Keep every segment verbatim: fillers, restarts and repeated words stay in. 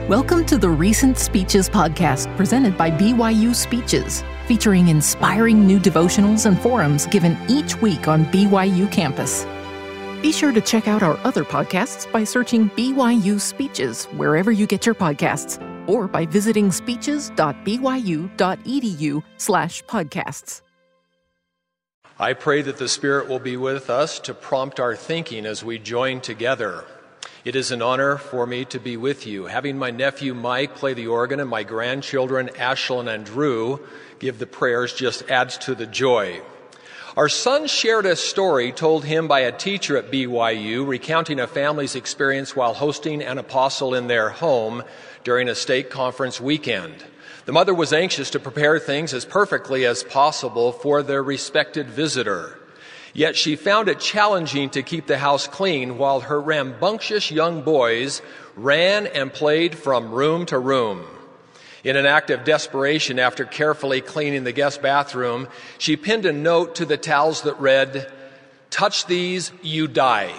Welcome to the Recent Speeches podcast presented by B Y U Speeches, featuring inspiring new devotionals and forums given each week on B Y U campus. Be sure to check out our other podcasts by searching B Y U Speeches wherever you get your podcasts, or by visiting speeches.byu.edu slash podcasts. I pray that the Spirit will be with us to prompt our thinking as we join together. It is an honor for me to be with you. Having my nephew Mike play the organ and my grandchildren Ashlyn and Drew give the prayers just adds to the joy. Our son shared a story told him by a teacher at B Y U recounting a family's experience while hosting an apostle in their home during a stake conference weekend. The mother was anxious to prepare things as perfectly as possible for their respected visitor. Yet she found it challenging to keep the house clean while her rambunctious young boys ran and played from room to room. In an act of desperation, after carefully cleaning the guest bathroom, she pinned a note to the towels that read, "Touch these, you die."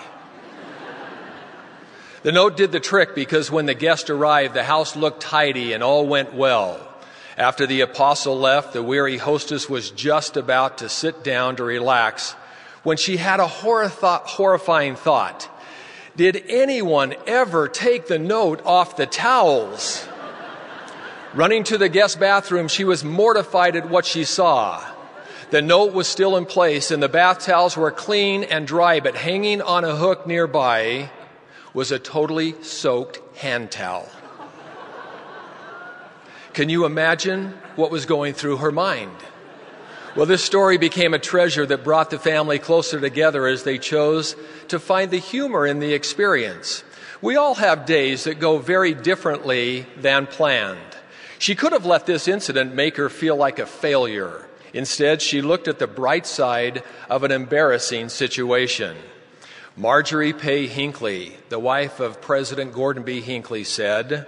The note did the trick because when the guest arrived, the house looked tidy and all went well. After the apostle left, the weary hostess was just about to sit down to relax when she had a horror thought, horrifying thought. Did anyone ever take the note off the towels? Running to the guest bathroom, she was mortified at what she saw. The note was still in place and the bath towels were clean and dry, but hanging on a hook nearby was a totally soaked hand towel. Can you imagine what was going through her mind? Well, this story became a treasure that brought the family closer together as they chose to find the humor in the experience. We all have days that go very differently than planned. She could have let this incident make her feel like a failure. Instead, she looked at the bright side of an embarrassing situation. Marjorie Pay Hinckley, the wife of President Gordon B. Hinckley, said,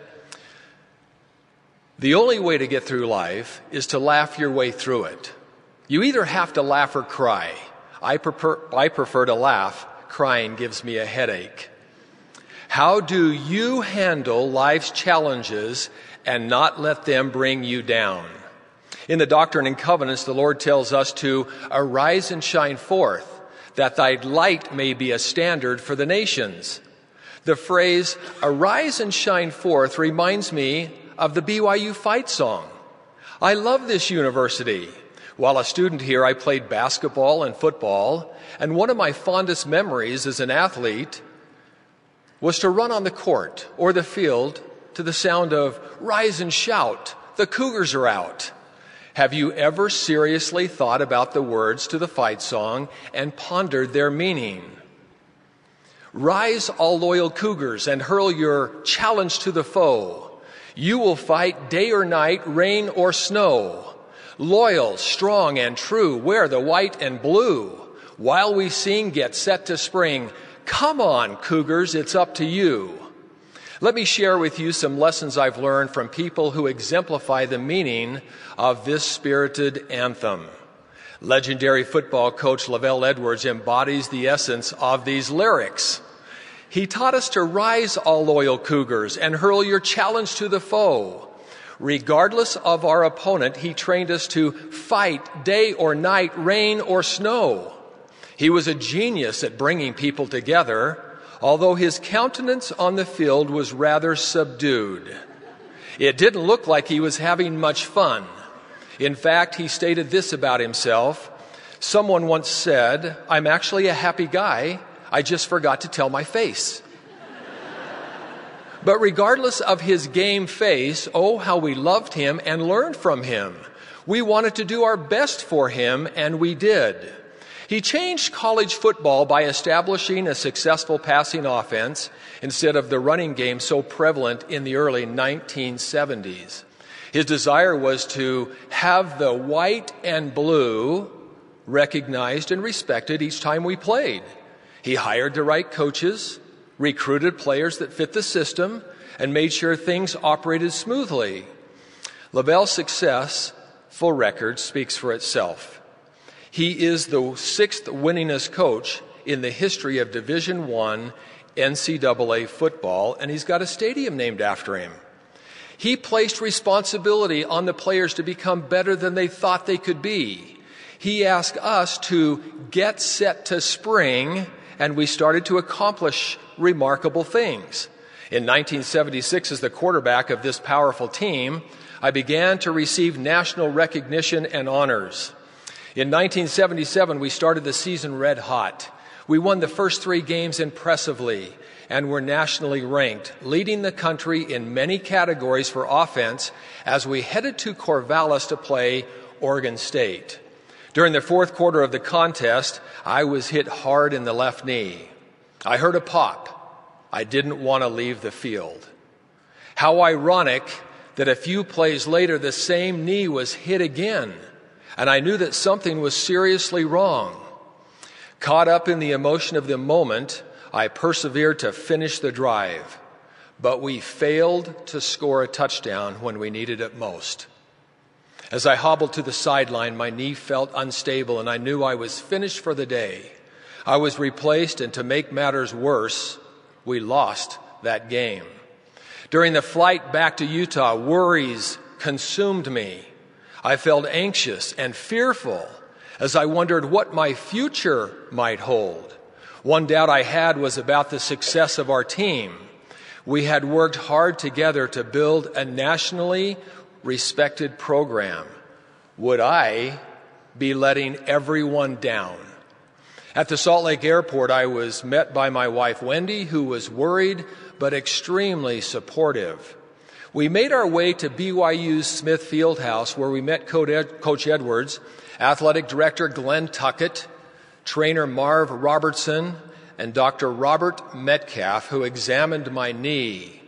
"The only way to get through life is to laugh your way through it. You either have to laugh or cry. I prefer, I prefer to laugh. Crying gives me a headache." How do you handle life's challenges and not let them bring you down? In the Doctrine and Covenants, the Lord tells us to arise and shine forth, that thy light may be a standard for the nations. The phrase, arise and shine forth, reminds me of the B Y U fight song. I love this university. While a student here, I played basketball and football, and one of my fondest memories as an athlete was to run on the court or the field to the sound of "Rise and shout, the Cougars are out." Have you ever seriously thought about the words to the fight song and pondered their meaning? Rise, all loyal Cougars, and hurl your challenge to the foe. You will fight day or night, rain or snow. Loyal, strong, and true, wear the white and blue. While we sing, get set to spring. Come on, Cougars, it's up to you. Let me share with you some lessons I've learned from people who exemplify the meaning of this spirited anthem. Legendary football coach Lavelle Edwards embodies the essence of these lyrics. He taught us to rise, all loyal Cougars, and hurl your challenge to the foe. Regardless of our opponent, he trained us to fight day or night, rain or snow. He was a genius at bringing people together, although his countenance on the field was rather subdued. It didn't look like he was having much fun. In fact, he stated this about himself. Someone once said, "I'm actually a happy guy. I just forgot to tell my face." But regardless of his game face, oh, how we loved him and learned from him. We wanted to do our best for him, and we did. He changed college football by establishing a successful passing offense instead of the running game so prevalent in the early nineteen seventies. His desire was to have the white and blue recognized and respected each time we played. He hired the right coaches, recruited players that fit the system, and made sure things operated smoothly. Lavelle's success, full record, speaks for itself. He is the sixth winningest coach in the history of Division I N C double A football, and he's got a stadium named after him. He placed responsibility on the players to become better than they thought they could be. He asked us to get set to spring, and we started to accomplish remarkable things. In nineteen seventy-six, as the quarterback of this powerful team, I began to receive national recognition and honors. In nineteen seventy-seven, we started the season red hot. We won the first three games impressively and were nationally ranked, leading the country in many categories for offense as we headed to Corvallis to play Oregon State. During the fourth quarter of the contest, I was hit hard in the left knee. I heard a pop. I didn't want to leave the field. How ironic that a few plays later the same knee was hit again, and I knew that something was seriously wrong. Caught up in the emotion of the moment, I persevered to finish the drive, but we failed to score a touchdown when we needed it most. As I hobbled to the sideline, my knee felt unstable, and I knew I was finished for the day. I was replaced, and to make matters worse, we lost that game. During the flight back to Utah, worries consumed me. I felt anxious and fearful as I wondered what my future might hold. One doubt I had was about the success of our team. We had worked hard together to build a nationally respected program. Would I be letting everyone down? At the Salt Lake Airport, I was met by my wife, Wendy, who was worried but extremely supportive. We made our way to B Y U's Smith Fieldhouse, where we met Coach Edwards, athletic director Glenn Tuckett, trainer Marv Robertson, and Doctor Robert Metcalf, who examined my knee.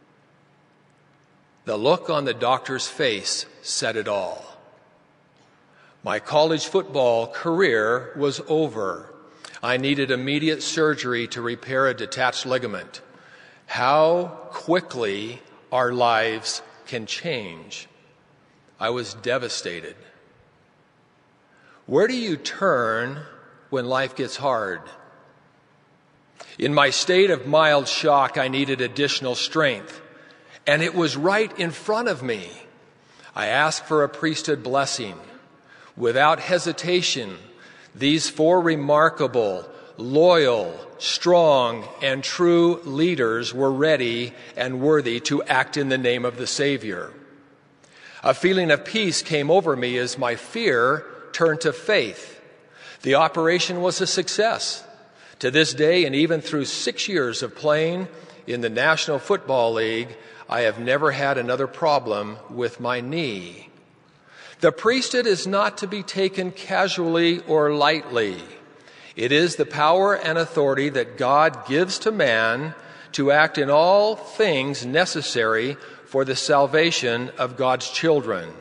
The look on the doctor's face said it all. My college football career was over. I needed immediate surgery to repair a detached ligament. How quickly our lives can change. I was devastated. Where do you turn when life gets hard? In my state of mild shock, I needed additional strength, and it was right in front of me. I asked for a priesthood blessing. Without hesitation, these four remarkable, loyal, strong, and true leaders were ready and worthy to act in the name of the Savior. A feeling of peace came over me as my fear turned to faith. The operation was a success. To this day, and even through six years of playing in the National Football League, I have never had another problem with my knee. The priesthood is not to be taken casually or lightly. It is the power and authority that God gives to man to act in all things necessary for the salvation of God's children.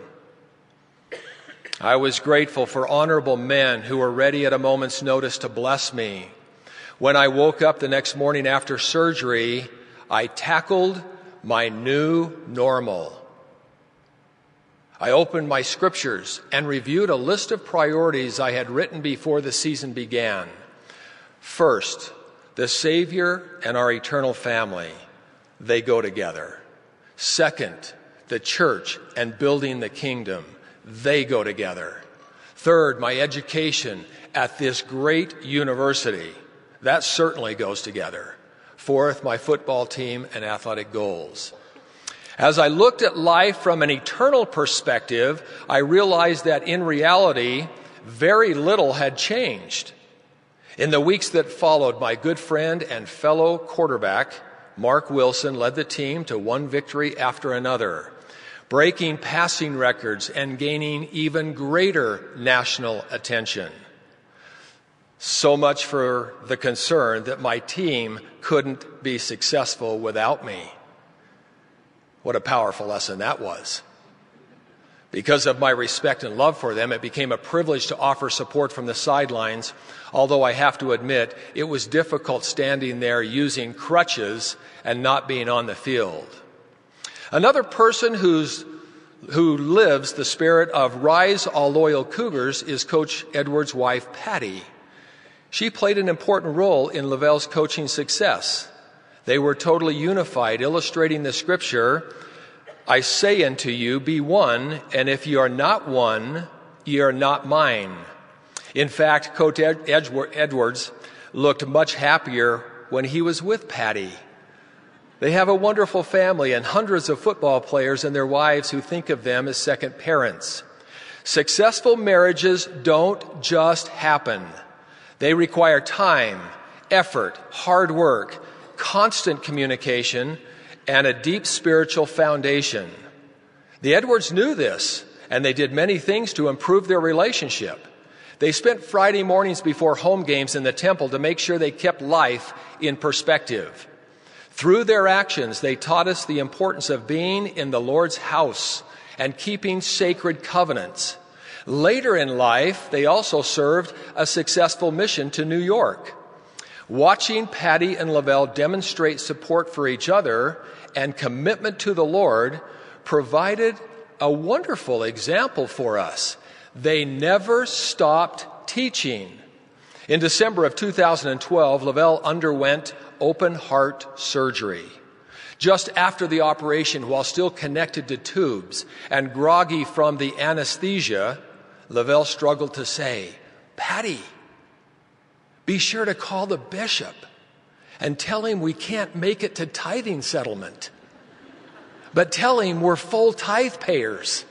I was grateful for honorable men who were ready at a moment's notice to bless me. When I woke up the next morning after surgery, I tackled my new normal. I opened my scriptures and reviewed a list of priorities I had written before the season began. First, the Savior and our eternal family. They go together. Second, the church and building the kingdom. They go together. Third, my education at this great university. That certainly goes together. Fourth, my football team and athletic goals. As I looked at life from an eternal perspective, I realized that in reality, very little had changed. In the weeks that followed, my good friend and fellow quarterback, Mark Wilson, led the team to one victory after another, breaking passing records and gaining even greater national attention. So much for the concern that my team couldn't be successful without me. What a powerful lesson that was. Because of my respect and love for them, it became a privilege to offer support from the sidelines, although I have to admit it was difficult standing there using crutches and not being on the field. Another person who's, who lives the spirit of Rise All Loyal Cougars is Coach Edwards' wife, Patty. She played an important role in Lavelle's coaching success. They were totally unified, illustrating the scripture, I say unto you, be one, and if ye are not one, ye are not mine. In fact, Coach Edwards looked much happier when he was with Patty. They have a wonderful family and hundreds of football players and their wives who think of them as second parents. Successful marriages don't just happen. They require time, effort, hard work, constant communication, and a deep spiritual foundation. The Edwards knew this, and they did many things to improve their relationship. They spent Friday mornings before home games in the temple to make sure they kept life in perspective. Through their actions, they taught us the importance of being in the Lord's house and keeping sacred covenants. Later in life, they also served a successful mission to New York. Watching Patty and Lavelle demonstrate support for each other and commitment to the Lord provided a wonderful example for us. They never stopped teaching. In December of two thousand twelve, Lavelle underwent open heart surgery. Just after the operation, while still connected to tubes and groggy from the anesthesia, Lavelle struggled to say, "Patty, be sure to call the bishop and tell him we can't make it to tithing settlement. But tell him we're full tithe payers."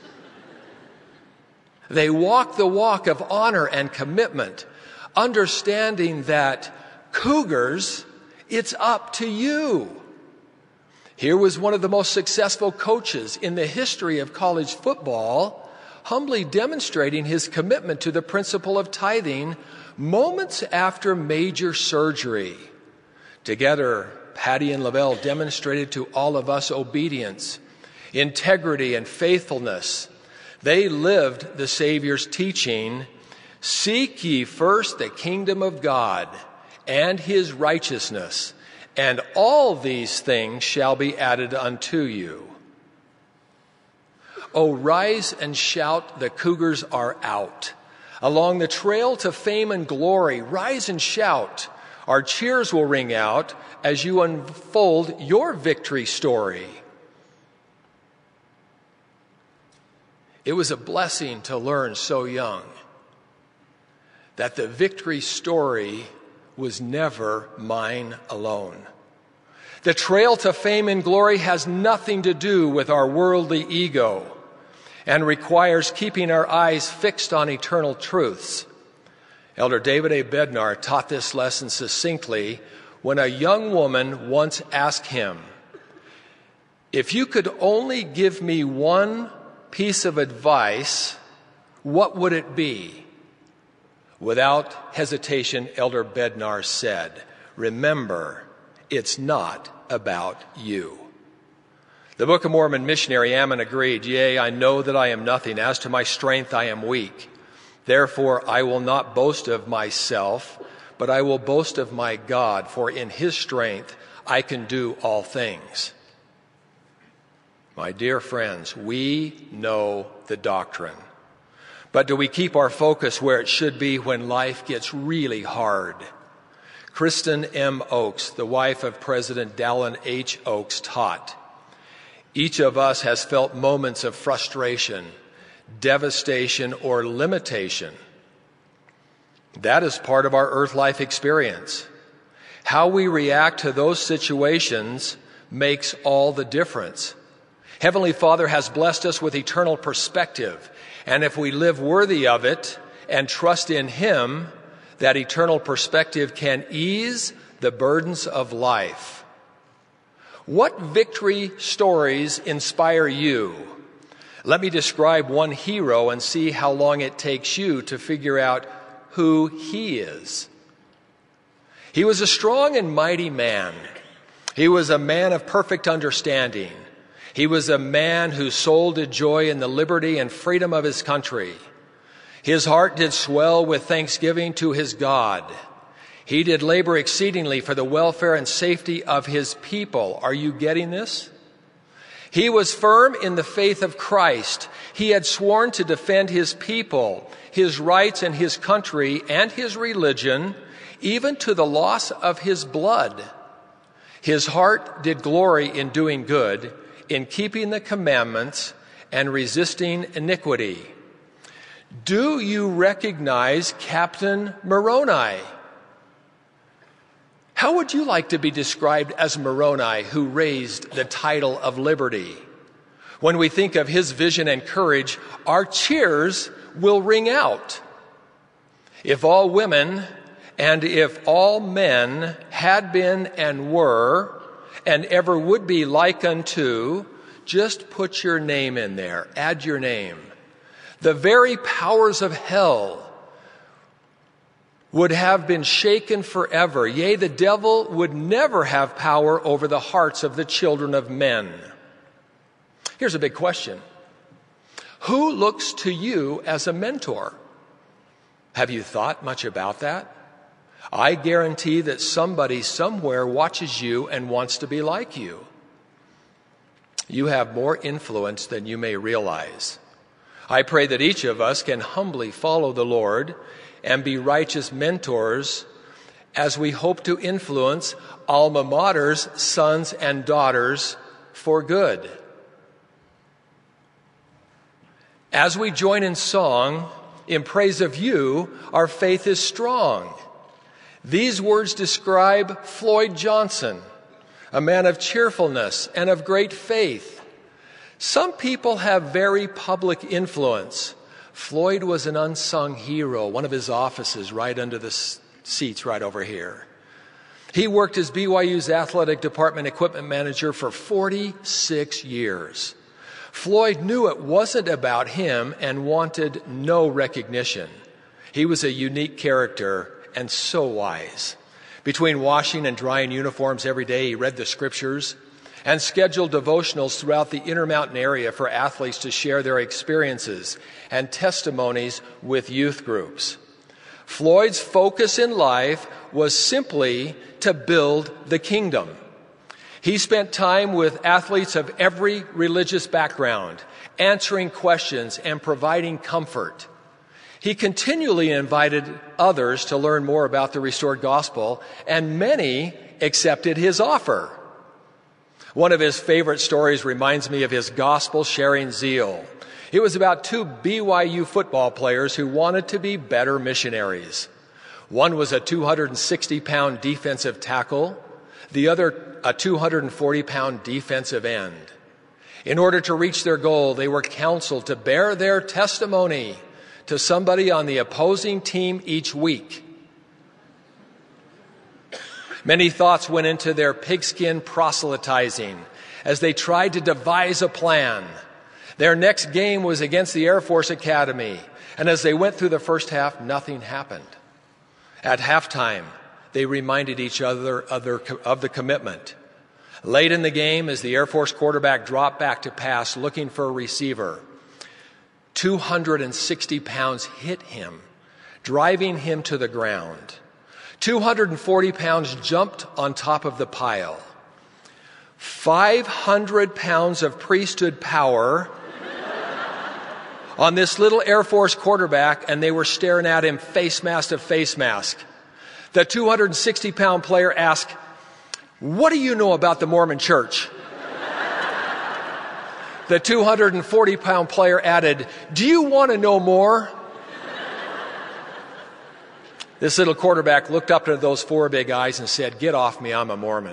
They walk the walk of honor and commitment, understanding that Cougars, it's up to you. Here was one of the most successful coaches in the history of college football, humbly demonstrating his commitment to the principle of tithing moments after major surgery. Together, Patty and Lavelle demonstrated to all of us obedience, integrity, and faithfulness. They lived the Savior's teaching, "Seek ye first the kingdom of God and his righteousness, and all these things shall be added unto you." Oh, rise and shout, the Cougars are out. Along the trail to fame and glory, rise and shout. Our cheers will ring out as you unfold your victory story. It was a blessing to learn so young that the victory story was never mine alone. The trail to fame and glory has nothing to do with our worldly ego and requires keeping our eyes fixed on eternal truths. Elder David A. Bednar taught this lesson succinctly when a young woman once asked him, "If you could only give me one piece of advice, what would it be?" Without hesitation, Elder Bednar said, "Remember, it's not about you." The Book of Mormon missionary Ammon agreed, "Yea, I know that I am nothing. As to my strength, I am weak. Therefore, I will not boast of myself, but I will boast of my God, for in his strength I can do all things." My dear friends, we know the doctrine. But do we keep our focus where it should be when life gets really hard? Kristen M. Oakes, the wife of President Dallin H. Oakes, taught, "Each of us has felt moments of frustration, devastation, or limitation. That is part of our earth life experience. How we react to those situations makes all the difference. Heavenly Father has blessed us with eternal perspective, and if we live worthy of it and trust in him, that eternal perspective can ease the burdens of life." What victory stories inspire you? Let me describe one hero and see how long it takes you to figure out who he is. He was a strong and mighty man. He was a man of perfect understanding. He was a man whose soul did joy in the liberty and freedom of his country. His heart did swell with thanksgiving to his God. He did labor exceedingly for the welfare and safety of his people. Are you getting this? He was firm in the faith of Christ. He had sworn to defend his people, his rights and his country and his religion, even to the loss of his blood. His heart did glory in doing good, in keeping the commandments and resisting iniquity. Do you recognize Captain Moroni? How would you like to be described as Moroni, who raised the title of liberty? When we think of his vision and courage, our cheers will ring out. If all women and if all men had been and were and ever would be like unto, just put your name in there, add your name. The very powers of hell would have been shaken forever. Yea, the devil would never have power over the hearts of the children of men. Here's a big question. Who looks to you as a mentor? Have you thought much about that? I guarantee that somebody somewhere watches you and wants to be like you. You have more influence than you may realize. I pray that each of us can humbly follow the Lord and be righteous mentors as we hope to influence alma mater's sons and daughters for good. As we join in song in praise of you, our faith is strong. These words describe Floyd Johnson, a man of cheerfulness and of great faith. Some people have very public influence. Floyd was an unsung hero, one of his offices right under the seats right over here. He worked as B Y U's athletic department equipment manager for forty-six years. Floyd knew it wasn't about him and wanted no recognition. He was a unique character and so wise. Between washing and drying uniforms every day, he read the scriptures and scheduled devotionals throughout the Intermountain area for athletes to share their experiences and testimonies with youth groups. Floyd's focus in life was simply to build the kingdom. He spent time with athletes of every religious background, answering questions and providing comfort. He continually invited others to learn more about the restored gospel, and many accepted his offer. One of his favorite stories reminds me of his gospel-sharing zeal. It was about two B Y U football players who wanted to be better missionaries. One was a two hundred sixty pound defensive tackle, the other a two hundred forty pound defensive end. In order to reach their goal, they were counseled to bear their testimony to somebody on the opposing team each week. Many thoughts went into their pigskin proselytizing as they tried to devise a plan. Their next game was against the Air Force Academy, and as they went through the first half, nothing happened. At halftime, they reminded each other of, their, of the commitment. Late in the game, as the Air Force quarterback dropped back to pass looking for a receiver, two hundred sixty pounds hit him, driving him to the ground. two hundred forty pounds jumped on top of the pile. five hundred pounds of priesthood power on this little Air Force quarterback, and they were staring at him face mask to face mask. The two hundred sixty pound player asked, "What do you know about the Mormon Church?" The two hundred forty pound player added, "Do you want to know more?" This little quarterback looked up at those four big eyes and said, "Get off me, I'm a Mormon."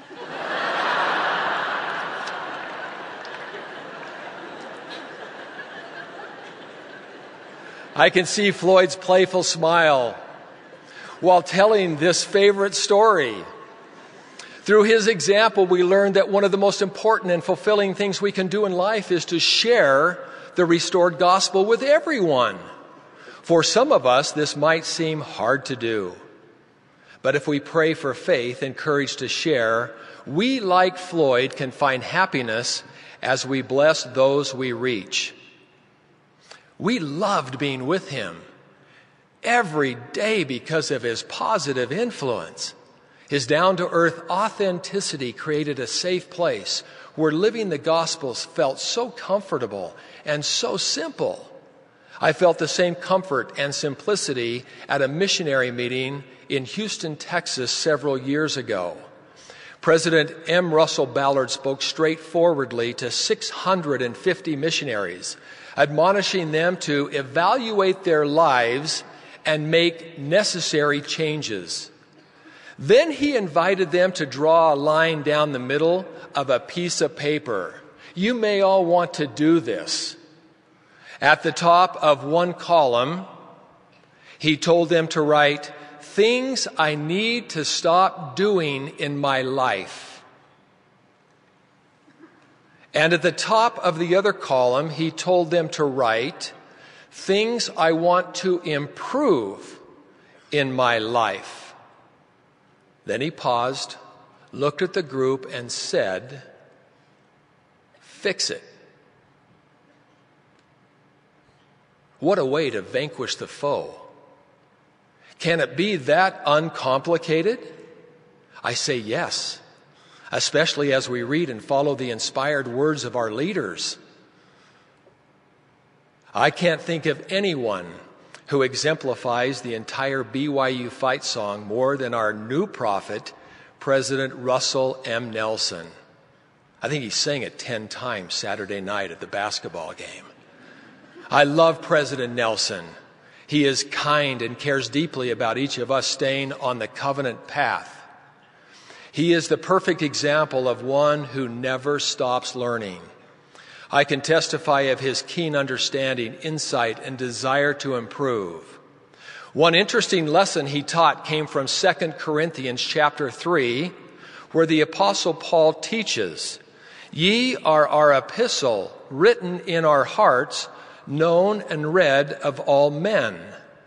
I can see Floyd's playful smile while telling this favorite story. Through his example, we learned that one of the most important and fulfilling things we can do in life is to share the restored gospel with everyone. For some of us, this might seem hard to do. But if we pray for faith and courage to share, we, like Floyd, can find happiness as we bless those we reach. We loved being with him every day because of his positive influence. His down-to-earth authenticity created a safe place where living the Gospels felt so comfortable and so simple. I felt the same comfort and simplicity at a missionary meeting in Houston, Texas several years ago. President M. Russell Ballard spoke straightforwardly to six hundred fifty missionaries, admonishing them to evaluate their lives and make necessary changes. Then he invited them to draw a line down the middle of a piece of paper. You may all want to do this. At the top of one column, he told them to write, "Things I need to stop doing in my life." And at the top of the other column, he told them to write, "Things I want to improve in my life." Then he paused, looked at the group, and said, "Fix it." What a way to vanquish the foe. Can it be that uncomplicated? I say yes, especially as we read and follow the inspired words of our leaders. I can't think of anyone who exemplifies the entire B Y U fight song more than our new prophet, President Russell M. Nelson. I think he sang it ten times Saturday night at the basketball game. I love President Nelson. He is kind and cares deeply about each of us staying on the covenant path. He is the perfect example of one who never stops learning. I can testify of his keen understanding, insight, and desire to improve. One interesting lesson he taught came from Second Corinthians chapter three, where the Apostle Paul teaches, "Ye are our epistle, written in our hearts, known and read of all men."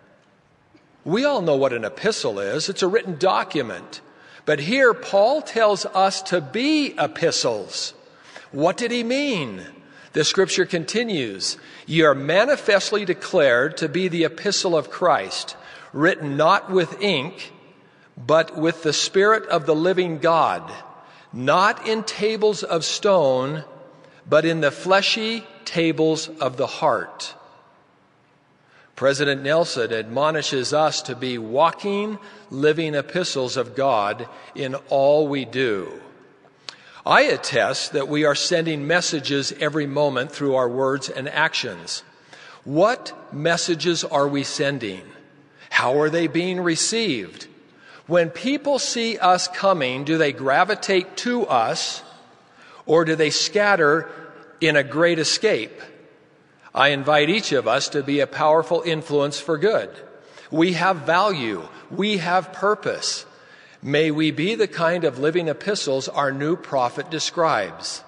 We all know what an epistle is. It's a written document. But here Paul tells us to be epistles. What did he mean? The scripture continues, "Ye are manifestly declared to be the epistle of Christ, written not with ink, but with the Spirit of the living God, not in tables of stone, but in the fleshy tables of the heart." President Nelson admonishes us to be walking, living epistles of God in all we do. I attest that we are sending messages every moment through our words and actions. What messages are we sending? How are they being received? When people see us coming, do they gravitate to us, or do they scatter in a great escape? I invite each of us to be a powerful influence for good. We have value. We have purpose. May we be the kind of living epistles our new prophet describes.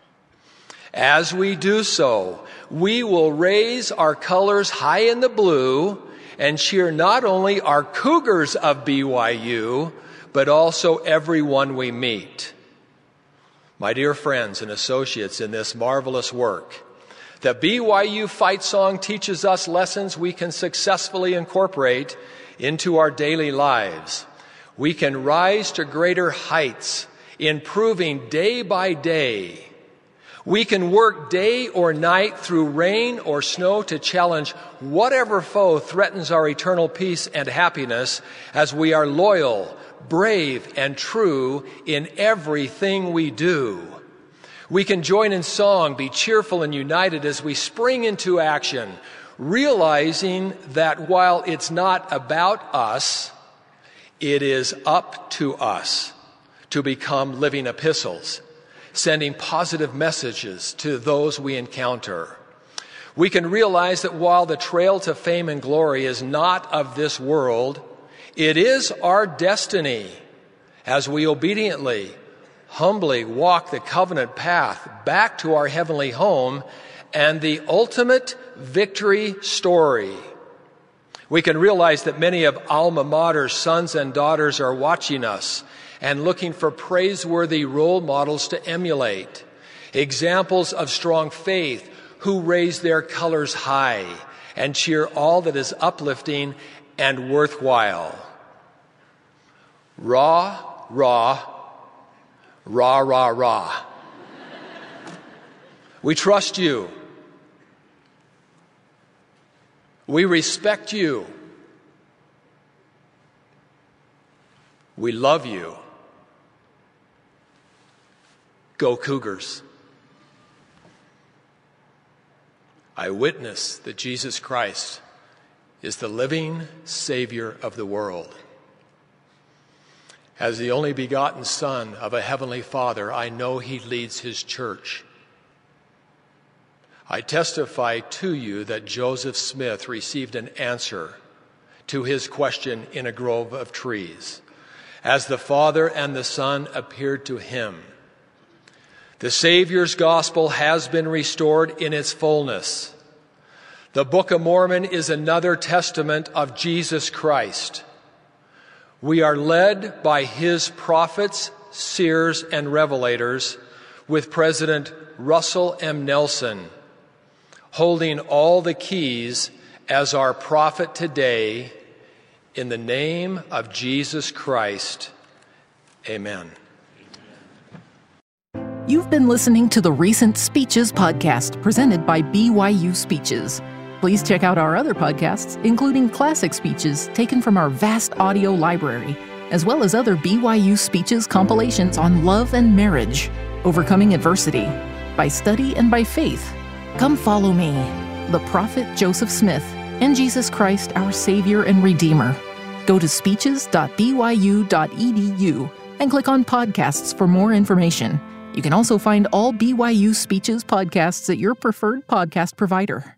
As we do so, we will raise our colors high in the blue and cheer not only our Cougars of B Y U, but also everyone we meet. My dear friends and associates in this marvelous work, the B Y U fight song teaches us lessons we can successfully incorporate into our daily lives. We can rise to greater heights, improving day by day. We can work day or night through rain or snow to challenge whatever foe threatens our eternal peace and happiness as we are loyal, brave, and true in everything we do. We can join in song, be cheerful and united as we spring into action, realizing that while it's not about us, it is up to us to become living epistles, sending positive messages to those we encounter. We can realize that while the trail to fame and glory is not of this world, it is our destiny as we obediently, humbly walk the covenant path back to our heavenly home and the ultimate victory story. We can realize that many of Alma Mater's sons and daughters are watching us and looking for praiseworthy role models to emulate, examples of strong faith who raise their colors high and cheer all that is uplifting and worthwhile. Rah, rah, rah, rah, rah. We trust you. We respect you. We love you. Go Cougars. I witness that Jesus Christ is the living Savior of the world. As the only begotten Son of a Heavenly Father, I know He leads His church. I testify to you that Joseph Smith received an answer to his question in a grove of trees, as the Father and the Son appeared to him. The Savior's gospel has been restored in its fullness. The Book of Mormon is another testament of Jesus Christ. We are led by His prophets, seers, and revelators with President Russell M. Nelson, holding all the keys as our prophet today, in the name of Jesus Christ. Amen. You've been listening to the Recent Speeches podcast presented by B Y U Speeches. Please check out our other podcasts, including classic speeches taken from our vast audio library, as well as other B Y U Speeches compilations on love and marriage, overcoming adversity, by study and by faith. Come follow me, the prophet Joseph Smith, and Jesus Christ, our Savior and Redeemer. Go to speeches dot b y u dot e d u and click on podcasts for more information. You can also find all B Y U Speeches podcasts at your preferred podcast provider.